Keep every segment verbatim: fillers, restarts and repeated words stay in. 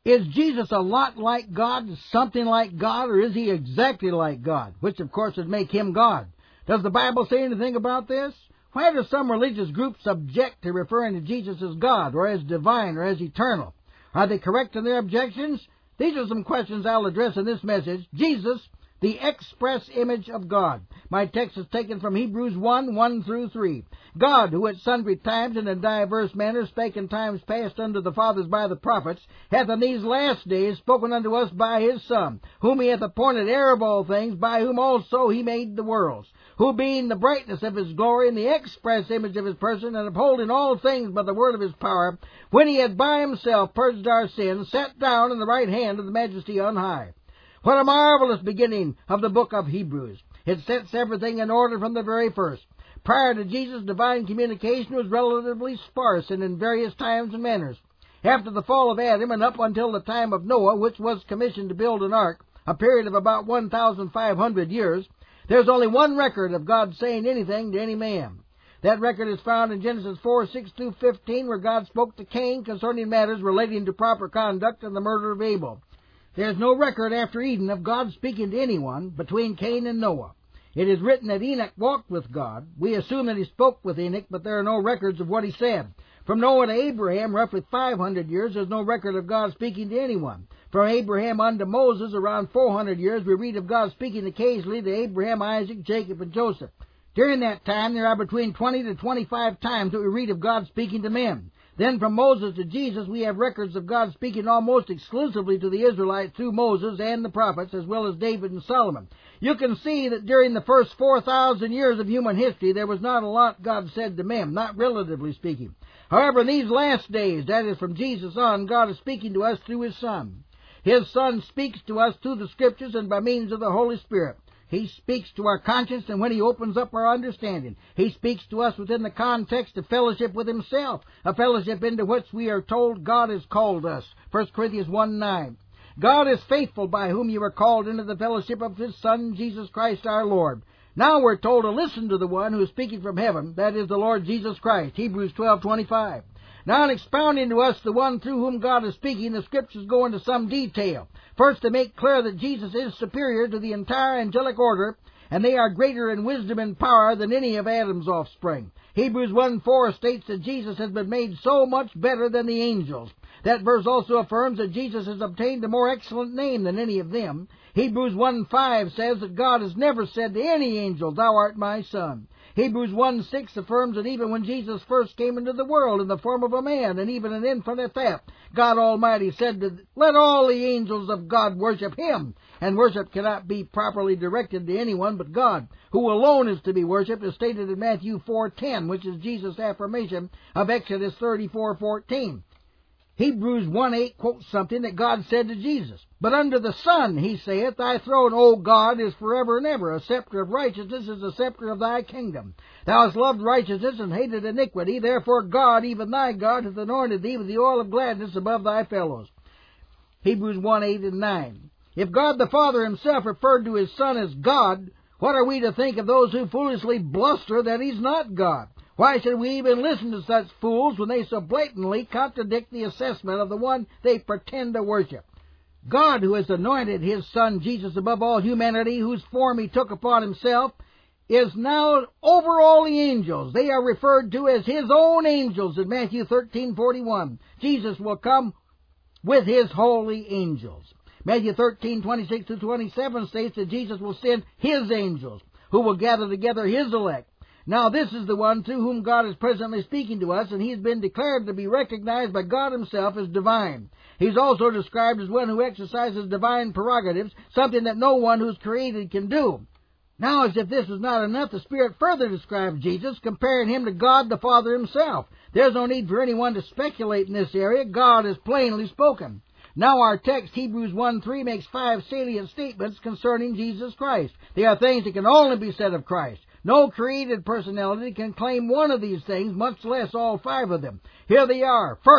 Is Jesus a lot like God, something like God, or is he exactly like God? Which, of course, would make him God. Does the Bible say anything about this? Why do some religious groups object to referring to Jesus as God, or as divine, or as eternal? Are they correct in their objections? These are some questions I'll address in this message. Jesus, the express image of God. My text is taken from Hebrews one, one through three. God, who at sundry times and in divers manners spake in times past unto the fathers by the prophets, hath in these last days spoken unto us by his Son, whom he hath appointed heir of all things, by whom also he made the worlds, who being the brightness of his glory and the express image of his person, and upholding all things by the word of his power, when he had by himself purged our sins, sat down in the right hand of the majesty on high. What a marvelous beginning of the book of Hebrews. It sets everything in order from the very first. Prior to Jesus, divine communication was relatively sparse and in various times and manners. After the fall of Adam and up until the time of Noah, which was commissioned to build an ark, a period of about one thousand five hundred years, there's only one record of God saying anything to any man. That record is found in Genesis four, six through fifteen, where God spoke to Cain concerning matters relating to proper conduct and the murder of Abel. There's no record after Eden of God speaking to anyone between Cain and Noah. It is written that Enoch walked with God. We assume that he spoke with Enoch, but there are no records of what he said. From Noah to Abraham, roughly five hundred years, there's no record of God speaking to anyone. From Abraham unto Moses, around four hundred years, we read of God speaking occasionally to Abraham, Isaac, Jacob, and Joseph. During that time, there are between twenty to twenty-five times that we read of God speaking to men. Then from Moses to Jesus, we have records of God speaking almost exclusively to the Israelites through Moses and the prophets, as well as David and Solomon. You can see that during the first four thousand years of human history, there was not a lot God said to men, not relatively speaking. However, in these last days, that is from Jesus on, God is speaking to us through his Son. His Son speaks to us through the Scriptures and by means of the Holy Spirit. He speaks to our conscience, and when he opens up our understanding, he speaks to us within the context of fellowship with himself, a fellowship into which we are told God has called us. First Corinthians one, nine. God is faithful, by whom you are called into the fellowship of his Son, Jesus Christ our Lord. Now we're told to listen to the one who is speaking from heaven, that is the Lord Jesus Christ. Hebrews twelve, twenty-five. Now, in expounding to us the one through whom God is speaking, the Scriptures go into some detail. First, to make clear that Jesus is superior to the entire angelic order, and they are greater in wisdom and power than any of Adam's offspring. Hebrews one, four states that Jesus has been made so much better than the angels. That verse also affirms that Jesus has obtained a more excellent name than any of them. Hebrews one, five says that God has never said to any angel, "Thou art my Son." Hebrews one, six affirms that even when Jesus first came into the world in the form of a man, and even an infant at that, God Almighty said to, "Let all the angels of God worship him." And worship cannot be properly directed to anyone but God, who alone is to be worshipped, as stated in Matthew four, ten, which is Jesus' affirmation of Exodus thirty-four, fourteen. Hebrews one, eight quotes something that God said to Jesus. "But under the sun, he saith, Thy throne, O God, is forever and ever. A scepter of righteousness is the scepter of thy kingdom. Thou hast loved righteousness and hated iniquity. Therefore God, even thy God, hath anointed thee with the oil of gladness above thy fellows." Hebrews one, eight and nine. If God the Father himself referred to his Son as God, what are we to think of those who foolishly bluster that he's not God? Why should we even listen to such fools when they so blatantly contradict the assessment of the one they pretend to worship? God, who has anointed his Son Jesus above all humanity, whose form he took upon himself, is now over all the angels. They are referred to as his own angels in Matthew thirteen, forty-one. Jesus will come with his holy angels. Matthew thirteen, twenty-six to twenty-seven states that Jesus will send his angels, who will gather together his elect. Now this is the one through whom God is presently speaking to us, and he's been declared to be recognized by God himself as divine. He's also described as one who exercises divine prerogatives, something that no one who's created can do. Now, as if this is not enough, the Spirit further describes Jesus, comparing him to God the Father himself. There's no need for anyone to speculate in this area. God has plainly spoken. Now our text, Hebrews one, three, makes five salient statements concerning Jesus Christ. They are things that can only be said of Christ. No created personality can claim one of these things, much less all five of them. Here they are. First,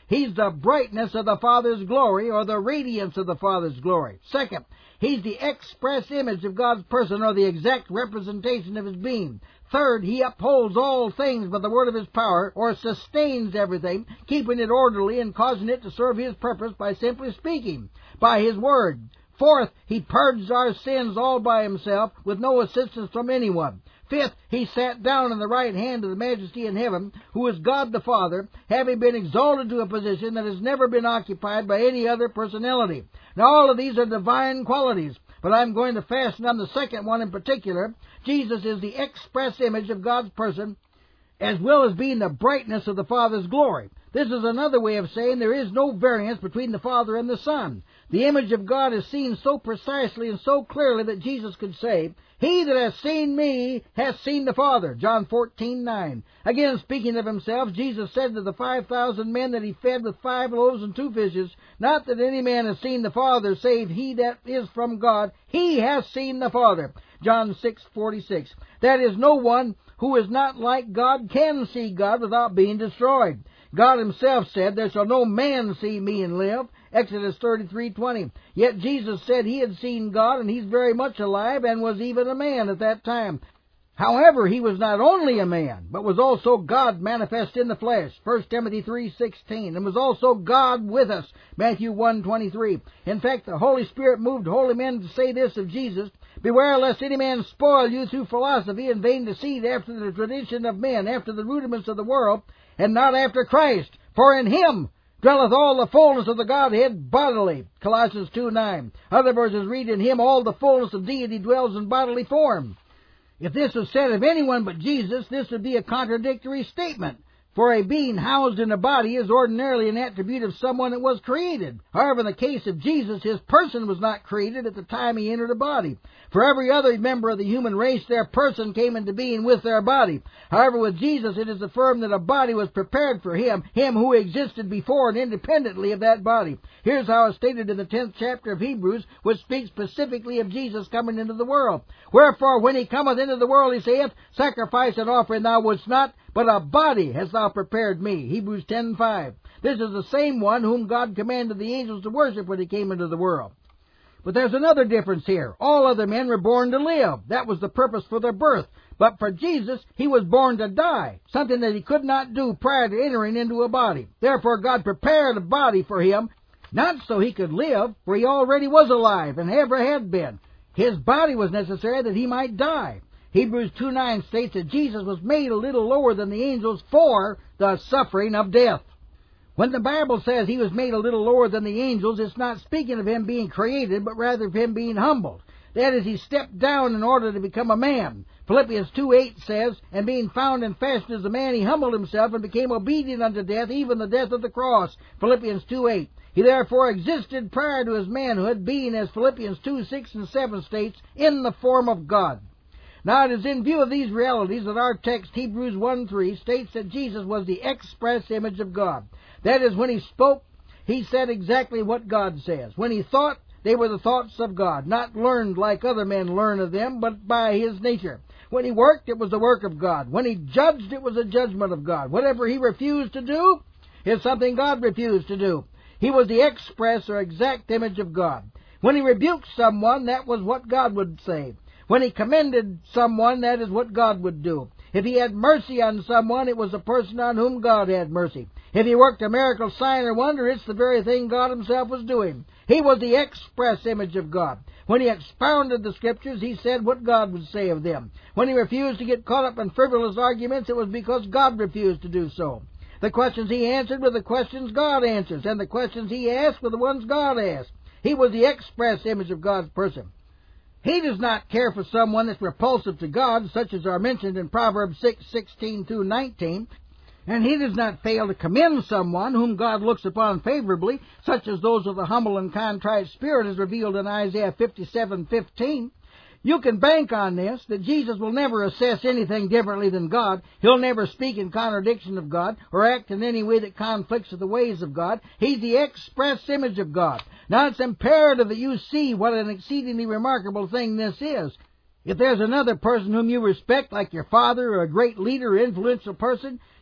He's the brightness of the Father's glory, or the radiance of the Father's glory. Second, He's the express image of God's person, or the exact representation of His being. Third, He upholds all things by the word of His power, or sustains everything, keeping it orderly and causing it to serve His purpose by simply speaking, by His word. Fourth, He purged our sins all by Himself, with no assistance from anyone. Fifth, He sat down on the right hand of the Majesty in heaven, who is God the Father, having been exalted to a position that has never been occupied by any other personality. Now all of these are divine qualities, but I'm going to fasten on the second one in particular. Jesus is the express image of God's person, as well as being the brightness of the Father's glory. This is another way of saying there is no variance between the Father and the Son. The image of God is seen so precisely and so clearly that Jesus could say, "He that hath seen me hath seen the Father," John fourteen nine. Again, speaking of Himself, Jesus said to the five thousand men that He fed with five loaves and two fishes, "Not that any man has seen the Father, save he that is from God. He hath seen the Father," John six forty-six. That is, no one who is not like God can see God without being destroyed. God Himself said, "There shall no man see me and live," Exodus thirty-three twenty. Yet Jesus said He had seen God, and He's very much alive and was even a man at that time. However, He was not only a man, but was also God manifest in the flesh, First Timothy three sixteen, and was also God with us, Matthew one twenty-three. In fact, the Holy Spirit moved holy men to say this of Jesus, "Beware lest any man spoil you through philosophy and vain deceit, after the tradition of men, after the rudiments of the world, and not after Christ. For in Him dwelleth all the fullness of the Godhead bodily," Colossians two nine. Other versions read, "In Him all the fullness of deity dwells in bodily form." If this was said of anyone but Jesus, this would be a contradictory statement. For a being housed in a body is ordinarily an attribute of someone that was created. However, in the case of Jesus, His person was not created at the time He entered a body. For every other member of the human race, their person came into being with their body. However, with Jesus, it is affirmed that a body was prepared for Him, Him who existed before and independently of that body. Here's how it's stated in the tenth chapter of Hebrews, which speaks specifically of Jesus coming into the world. "Wherefore, when He cometh into the world, He saith, Sacrifice and offering thou wouldst not, but a body hast thou prepared me," Hebrews ten five. This is the same one whom God commanded the angels to worship when He came into the world. But there's another difference here. All other men were born to live. That was the purpose for their birth. But for Jesus, He was born to die, something that He could not do prior to entering into a body. Therefore, God prepared a body for Him, not so He could live, for He already was alive and ever had been. His body was necessary that He might die. Hebrews two nine states that Jesus was made a little lower than the angels for the suffering of death. When the Bible says He was made a little lower than the angels, it's not speaking of Him being created, but rather of Him being humbled. That is, He stepped down in order to become a man. Philippians two eight says, "And being found and fashioned as a man, He humbled Himself and became obedient unto death, even the death of the cross." Philippians two eight. He therefore existed prior to His manhood, being, as Philippians two six and seven states, in the form of God. Now, it is in view of these realities that our text, Hebrews one three, states that Jesus was the express image of God. That is, when He spoke, He said exactly what God says. When He thought, they were the thoughts of God, not learned like other men learn of them, but by His nature. When He worked, it was the work of God. When He judged, it was a judgment of God. Whatever He refused to do is something God refused to do. He was the express or exact image of God. When He rebuked someone, that was what God would say. When He commended someone, that is what God would do. If He had mercy on someone, it was the person on whom God had mercy. If He worked a miracle, sign, or wonder, it's the very thing God Himself was doing. He was the express image of God. When He expounded the Scriptures, He said what God would say of them. When He refused to get caught up in frivolous arguments, it was because God refused to do so. The questions He answered were the questions God answers, and the questions He asked were the ones God asked. He was the express image of God's person. He does not care for someone that's repulsive to God, such as are mentioned in Proverbs six sixteen through nineteen, and He does not fail to commend someone whom God looks upon favorably, such as those of the humble and contrite spirit, as revealed in Isaiah fifty-seven fifteen. You can bank on this, that Jesus will never assess anything differently than God. He'll never speak in contradiction of God or act in any way that conflicts with the ways of God. He's the express image of God. Now, it's imperative that you see what an exceedingly remarkable thing this is. If there's another person whom you respect, like your father or a great leader or influential person,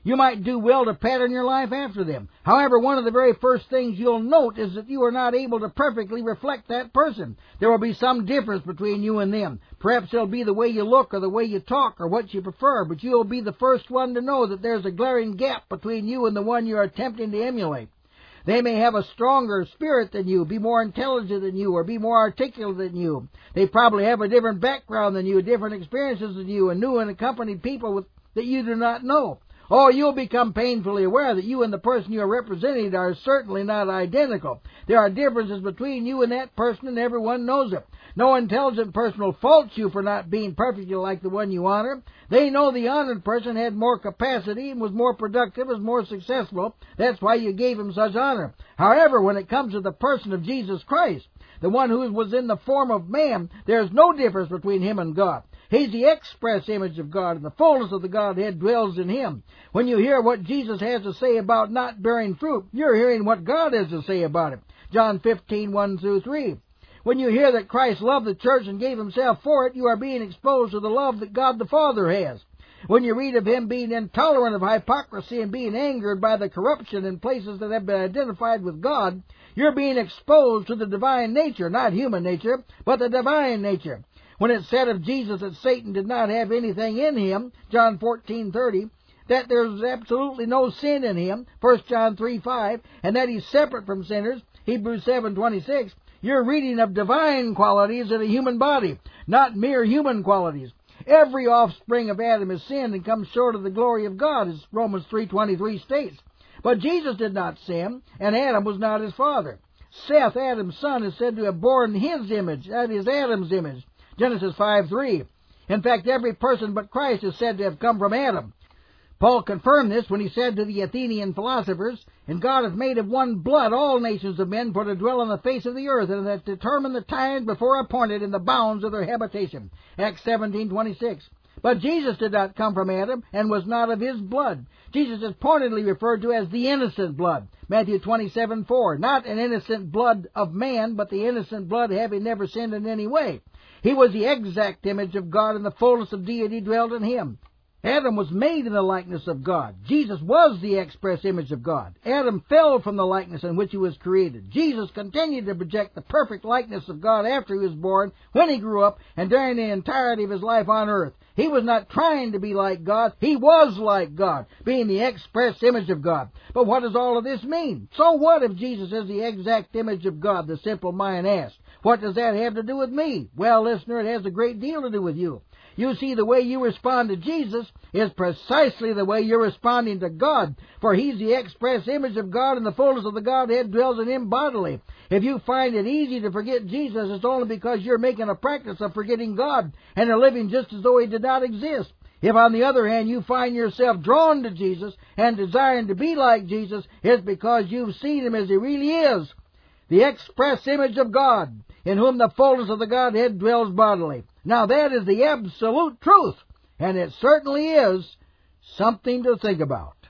You might do well to pattern your life after them. However, one of the very first things you'll note is that you are not able to perfectly reflect that person. There will be some difference between you and them. Perhaps it'll be the way you look or the way you talk or what you prefer, but you'll be the first one to know that there's a glaring gap between you and the one you're attempting to emulate. They may have a stronger spirit than you, be more intelligent than you, or be more articulate than you. They probably have a different background than you, different experiences than you, and new and accompanied people with, that you do not know. Or you'll become painfully aware that you and the person you are representing are certainly not identical. There are differences between you and that person, and everyone knows it. No intelligent person will fault you for not being perfectly like the one you honor. They know the honored person had more capacity and was more productive, was more successful. That's why you gave him such honor. However, when it comes to the person of Jesus Christ, the one who was in the form of man, there is no difference between him and God. He's the express image of God, and the fullness of the Godhead dwells in him. When you hear what Jesus has to say about not bearing fruit, you're hearing what God has to say about it. John fifteen, one through three. When you hear that Christ loved the church and gave himself for it, you are being exposed to the love that God the Father has. When you read of him being intolerant of hypocrisy and being angered by the corruption in places that have been identified with God, you're being exposed to the divine nature, not human nature, but the divine nature. When it said of Jesus that Satan did not have anything in him, John fourteen, thirty, that there's absolutely no sin in him, First John three, five, and that he's separate from sinners, Hebrews seven, twenty-six, you're reading of divine qualities in a human body, not mere human qualities. Every offspring of Adam has sinned and comes short of the glory of God, as Romans three twenty-three states. But Jesus did not sin, and Adam was not his father. Seth, Adam's son, is said to have borne his image, that is Adam's image, Genesis five, three. In fact, every person but Christ is said to have come from Adam. Paul confirmed this when he said to the Athenian philosophers, "And God hath made of one blood all nations of men for to dwell on the face of the earth, and hath determined the times before appointed in the bounds of their habitation." Acts seventeen, twenty-six. But Jesus did not come from Adam, and was not of his blood. Jesus is pointedly referred to as the innocent blood, Matthew twenty-seven, four. Not an innocent blood of man, but the innocent blood having never sinned in any way. He was the exact image of God, and the fullness of deity dwelt in him. Adam was made in the likeness of God. Jesus was the express image of God. Adam fell from the likeness in which he was created. Jesus continued to project the perfect likeness of God after he was born, when he grew up, and during the entirety of his life on earth. He was not trying to be like God. He was like God, being the express image of God. But what does all of this mean? So what if Jesus is the exact image of God, the simple mind asks? What does that have to do with me? Well, listener, it has a great deal to do with you. You see, the way you respond to Jesus is precisely the way you're responding to God, for he's the express image of God, and the fullness of the Godhead dwells in him bodily. If you find it easy to forget Jesus, it's only because you're making a practice of forgetting God and are living just as though he did not exist. If, on the other hand, you find yourself drawn to Jesus and desiring to be like Jesus, it's because you've seen him as he really is, the express image of God, in whom the fullness of the Godhead dwells bodily. Now that is the absolute truth, and it certainly is something to think about.